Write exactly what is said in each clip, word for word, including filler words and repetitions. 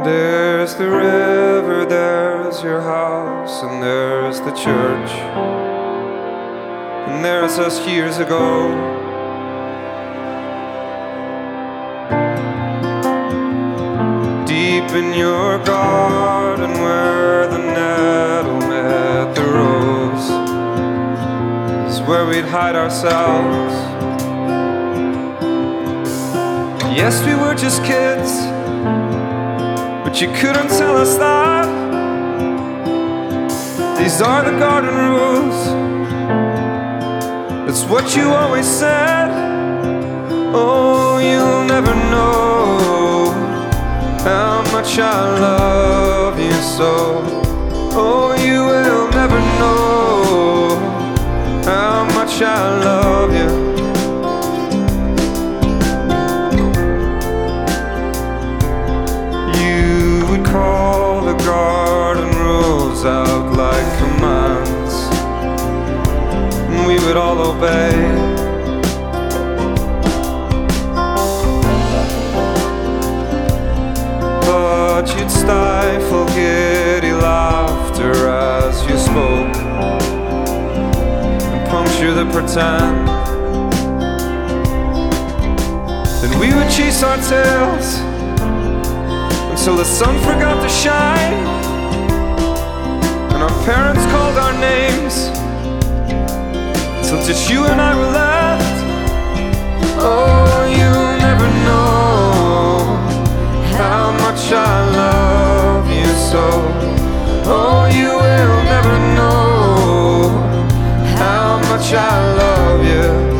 There's the river, there's your house, and there's the church, and there's us years ago. Deep in your garden where the nettle met the rose is where we'd hide ourselves. Yes, we were just kids, but you couldn't tell us that. These are the garden rules, that's what you always said. Oh, you'll never know how much I love you so. Oh, you will never know how much I love you. Call the garden rules out like commands, and we would all obey. But you'd stifle giddy laughter as you spoke, and puncture the pretend. Then we would chase our tails until the sun forgot to shine, and our parents called our names, till just you and I were left. Oh, you'll never know how much I love you so. Oh, you will never know how much I love you.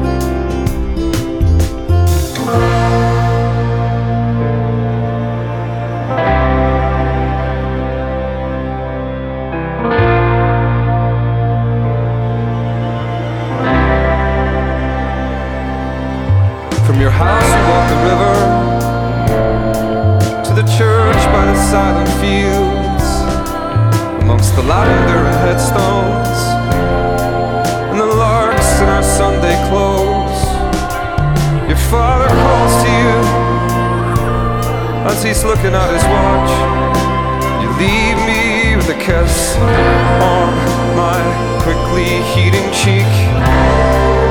From your house you walk the river to the church by the silent fields, amongst the lavender and headstones and the larks in our Sunday clothes. Your father calls to you as he's looking at his watch. You leave me with a kiss on my quickly heating cheek.